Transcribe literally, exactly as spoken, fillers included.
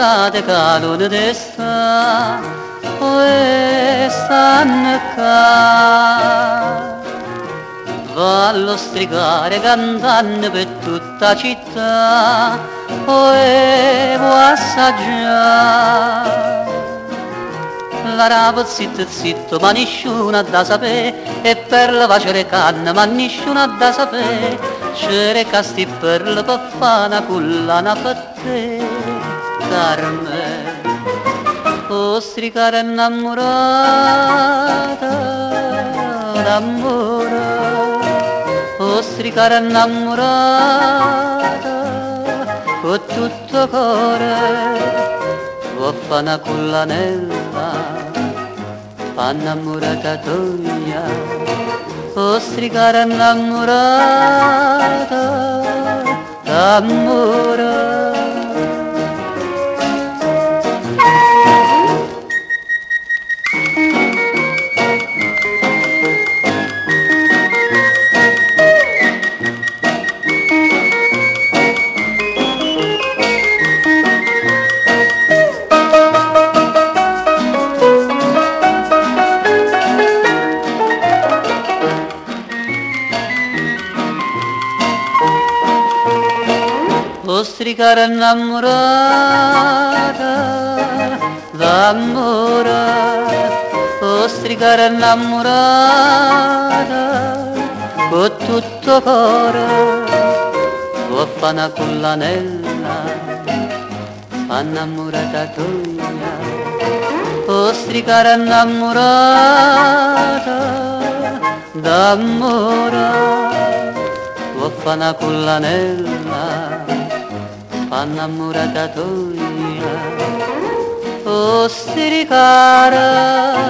giornate cadono d'estate, e stanno qua. Vallo stricare cantando per tutta la città, e può assaggiare. La rapa zitto zitto ma nessuno da sapere, e per la facere canna ma nessuno da sapere, cercasti per la paffana cullana per te, Carmen, o stricare innamorata d'amore, o stricare innamorata con tutto cuore, o fa una cullanella innamorata tua, o stricare innamorata d'amore. O stricare innamorata d'amore, o stricare innamorata con tutto cuore, o fa una cullanella innamorata tua, o stricare innamorata d'amore, o fa una cullanella innamorata tua, o stricare